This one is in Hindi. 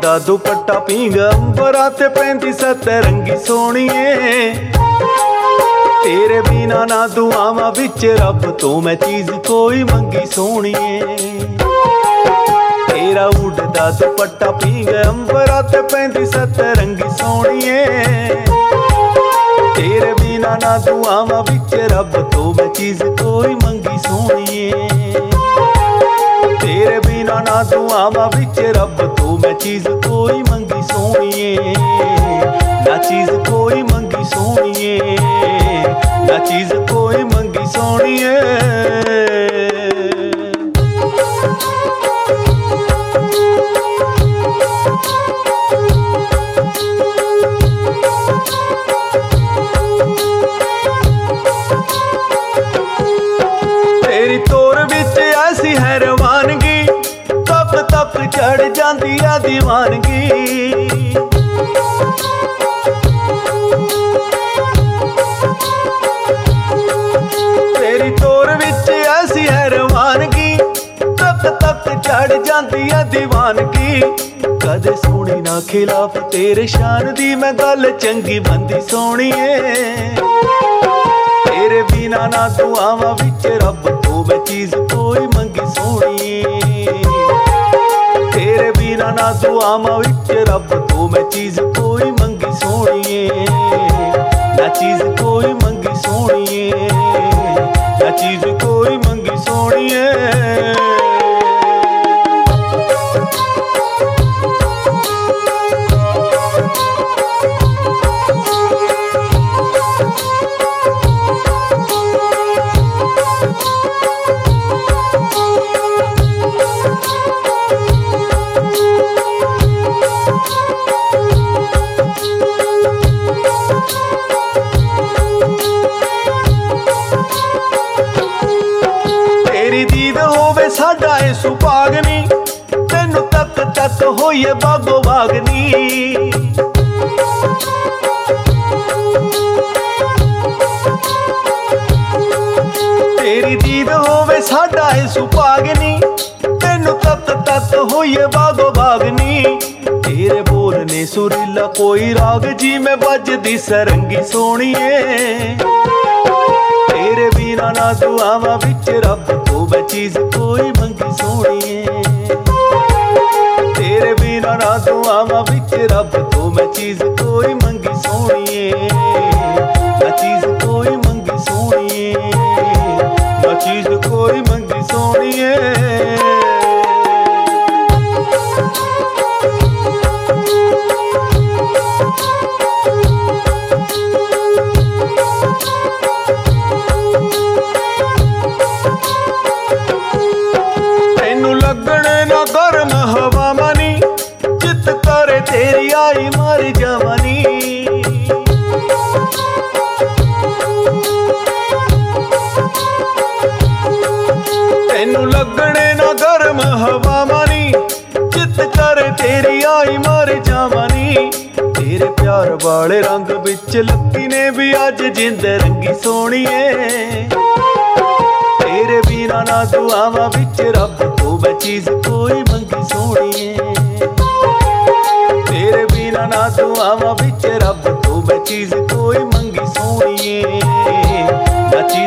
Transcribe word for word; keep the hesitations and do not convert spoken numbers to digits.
उड़दा दुपट्टा पींग अंबरा ते पैंदी सतरंगी सोहणीए। तेरे बिना ना दुआवां विच रब तो मैं चीज कोई मंगी सोहणीए। तेरा उड़दा दुपट्टा पींग अंबरा ते पैंदी सतरंगी सोहणीए। तेरे बिना ना दुआवां विच रब तो मैं चीज कोई मंगी सोहणीए। तेरे बिना ना दुआवां विच रब तो मैं चीज कोई मंगी सोहणीए। ना चीज कोई मंगी सोहणीए, ना चीज कोई मंगी सोहणीए। तेरी तोर विच ऐसी है रवानगी, तक तक चढ़ जांदी है दीवानगी। तेरी तोर विच ऐसी है रवानगी, तक तक चढ़ जांदी है दीवानगी। कदे सुनी ना खिलाफ तेरे शान दी मैं गल चंगी बंदी सोहणीए। तेरे बिना ना दुआवां विच रब तो मैं चीज कोई मंगी सोहणीए। तेरे बिना ना दुआवां विच रब तो मैं चीज कोई मंगी सोहणीए। ना चीज कोई मंगी सोहणीए, ना चीज कोई मंगी सोहणीए। तेरी दीद होवे साडा ए सुभागनी, तैनू तक तक होइए बागो बागनी। तेरी दीद होवे साडा ए सुभागनी, तैनू तक तक होइए बागो बागनी। तेरे बोलने सुरीला कोई राग जी में बजदी सरंगी सोहणीए। तेरे बिना ना दुआवां विच रब तो मैं चीज कोई मंगी सोहणीए। तेरे बिना ना दुआवां विच रब तो मैं चीज कोई मंगी सोहणीए। ना चीज कोई मंगी सोहणीए, ना चीज कोई मंगी सोहणीए। गरम हवा मनी चित करे तेरी आई मर जवानी। तेनू लगने ना गरम हवा मनी चित करे तेरी आई मर जवानी। तेरे प्यार वाले रंग बिच लकी ने भी अज जिंद रंगी सोहणीए। तेरे बिना ना दुआवां विच रब तो मैं चीज कोई मंगी सोहणीए। तेरे बिना ना दुआवां विच रब तो मैं चीज कोई मंगी सोहणीए। ना